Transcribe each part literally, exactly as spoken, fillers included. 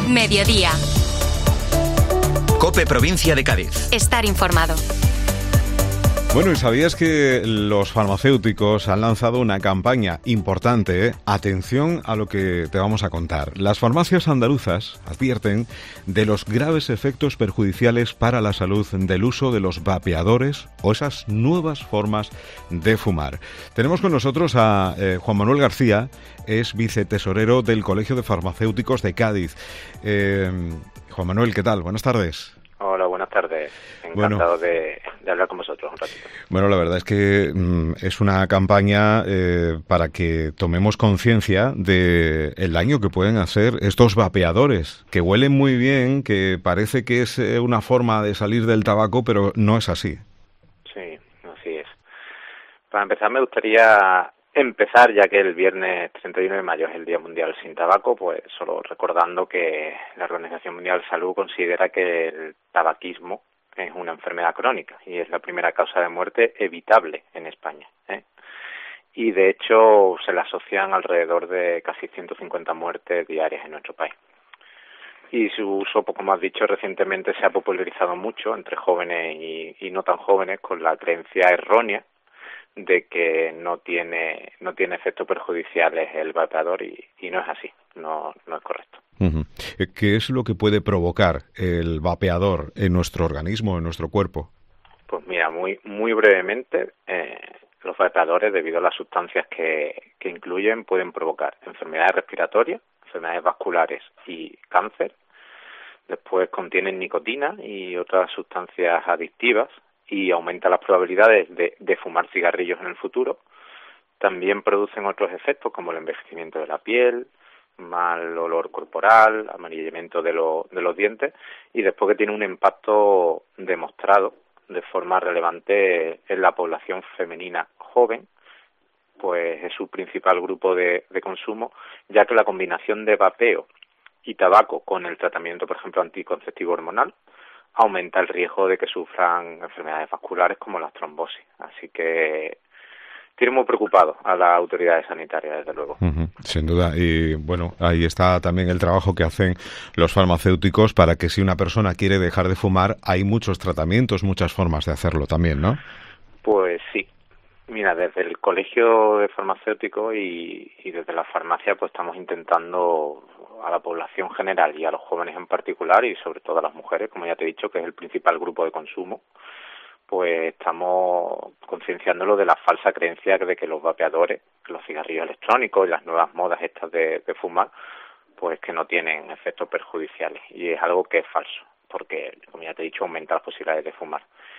Mediodía. COPE Provincia de Cádiz. Estar informado. Bueno, ¿y sabías que los farmacéuticos han lanzado una campaña importante? ¿eh? Atención a lo que te vamos a contar. Las farmacias andaluzas advierten de los graves efectos perjudiciales para la salud del uso de los vapeadores o esas nuevas formas de fumar. Tenemos con nosotros a eh, Juan Manuel García, es vicetesorero del Colegio de Farmacéuticos de Cádiz. Eh, Juan Manuel, ¿qué tal? Buenas tardes. Hola, buenas tardes. Encantado bueno, de, de hablar con vosotros un ratito. Bueno, la verdad es que mm, es una campaña eh, para que tomemos conciencia de el daño que pueden hacer estos vapeadores, que huelen muy bien, que parece que es eh, una forma de salir del tabaco, pero no es así. Sí, así es. Para empezar, me gustaría empezar, ya que el viernes treinta y uno de mayo es el Día Mundial sin Tabaco, pues solo recordando que la Organización Mundial de Salud considera que el tabaquismo es una enfermedad crónica y es la primera causa de muerte evitable en España, ¿eh? Y de hecho se le asocian alrededor de casi ciento cincuenta muertes diarias en nuestro país. Y su uso, como has dicho, recientemente se ha popularizado mucho entre jóvenes y, y no tan jóvenes, con la creencia errónea de que no tiene no tiene efectos perjudiciales el vapeador y, y no es así, no no es correcto. Uh-huh. ¿Qué es lo que puede provocar el vapeador en nuestro organismo, en nuestro cuerpo? Pues mira, muy muy brevemente, eh, los vapeadores, debido a las sustancias que, que incluyen, pueden provocar enfermedades respiratorias, enfermedades vasculares y cáncer. Después contienen nicotina y otras sustancias adictivas y aumenta las probabilidades de, de fumar cigarrillos en el futuro. También producen otros efectos como el envejecimiento de la piel, mal olor corporal, amarillamiento de, lo, de los dientes, y después que tiene un impacto demostrado de forma relevante en la población femenina joven, pues es su principal grupo de, de consumo, ya que la combinación de vapeo y tabaco con el tratamiento, por ejemplo, anticonceptivo hormonal, aumenta el riesgo de que sufran enfermedades vasculares como la trombosis. Así que tiene muy preocupado a las autoridades sanitarias, desde luego. Uh-huh, sin duda. Y bueno, ahí está también el trabajo que hacen los farmacéuticos para que si una persona quiere dejar de fumar, hay muchos tratamientos, muchas formas de hacerlo también, ¿no? Pues sí. Mira, desde el Colegio de Farmacéuticos y, y desde la farmacia, pues estamos intentando a la población general y a los jóvenes en particular, y sobre todo a las mujeres, como ya te he dicho, que es el principal grupo de consumo, pues estamos concienciándolo de la falsa creencia de que los vapeadores, los cigarrillos electrónicos y las nuevas modas estas de, de fumar, pues que no tienen efectos perjudiciales, y es algo que es falso, porque, como ya te he dicho, aumenta las posibilidades de fumar.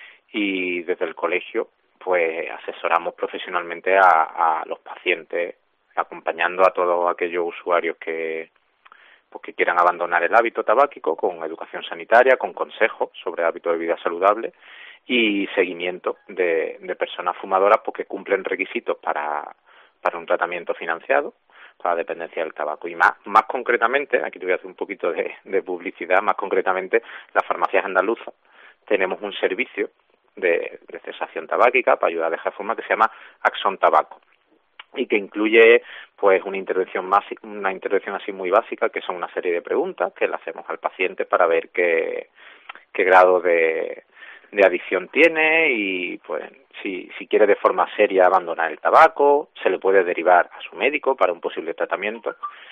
Y desde el colegio, pues asesoramos profesionalmente a, a los pacientes, acompañando a todos aquellos usuarios que pues que quieran abandonar el hábito tabáquico, con educación sanitaria, con consejos sobre hábitos de vida saludable y seguimiento de, de personas fumadoras porque cumplen requisitos para, para un tratamiento financiado para la dependencia del tabaco. Y más, más concretamente, aquí te voy a hacer un poquito de, de publicidad, más concretamente, las farmacias andaluzas tenemos un servicio de, de cesación tabáquica para ayudar a dejar de fumar que se llama Axon Tabaco, y que incluye pues una intervención más una intervención así muy básica, que son una serie de preguntas que le hacemos al paciente para ver qué qué grado de de adicción tiene y pues si si quiere de forma seria abandonar el tabaco, se le puede derivar a su médico para un posible tratamiento.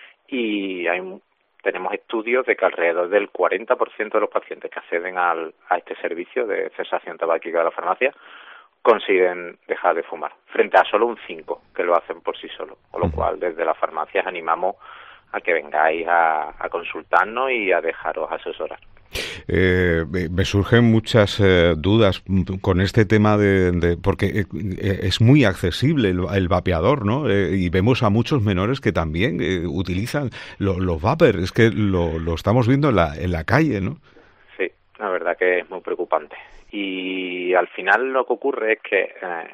Y hay un, tenemos estudios de que alrededor del cuarenta por ciento de los pacientes que acceden al, a este servicio de cesación tabáquica de la farmacia consiguen dejar de fumar, frente a solo un cinco que lo hacen por sí solos, con lo cual desde las farmacias animamos a que vengáis a, a consultarnos y a dejaros asesorar. Eh, me surgen muchas eh, dudas con este tema de, de porque eh, es muy accesible el, el vapeador, ¿no? Eh, y vemos a muchos menores que también eh, utilizan lo, los vapers, es que lo, lo estamos viendo en la, en la calle, ¿no? Sí, la verdad que es muy preocupante. Y al final lo que ocurre es que eh,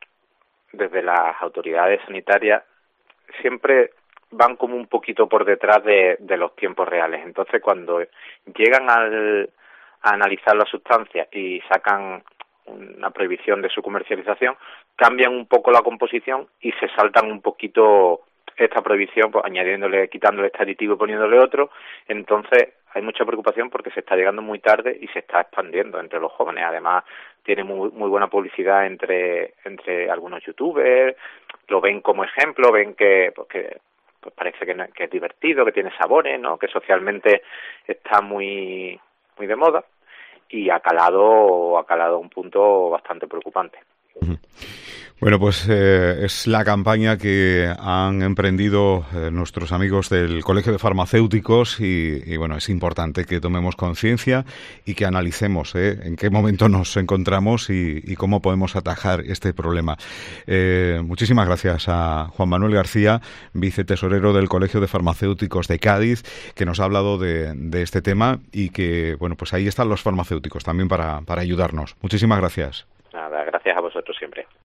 desde las autoridades sanitarias siempre van como un poquito por detrás de, de los tiempos reales. Entonces, cuando llegan al, a analizar la sustancia y sacan una prohibición de su comercialización, cambian un poco la composición y se saltan un poquito esta prohibición, pues añadiéndole, quitándole este aditivo y poniéndole otro, entonces hay mucha preocupación porque se está llegando muy tarde y se está expandiendo entre los jóvenes. Además, tiene muy muy buena publicidad entre entre algunos youtubers, lo ven como ejemplo, ven que pues, que pues parece que, que es divertido, que tiene sabores, ¿no? Que socialmente está muy muy de moda y ha calado ha calado un punto bastante preocupante. Uh-huh. Bueno, pues eh, es la campaña que han emprendido eh, nuestros amigos del Colegio de Farmacéuticos y, y bueno, es importante que tomemos conciencia y que analicemos eh, en qué momento nos encontramos y, y cómo podemos atajar este problema. Eh, muchísimas gracias a Juan Manuel García, vicetesorero del Colegio de Farmacéuticos de Cádiz, que nos ha hablado de, de este tema y que, bueno, pues ahí están los farmacéuticos también para, para ayudarnos. Muchísimas gracias. Nada, gracias a vosotros siempre.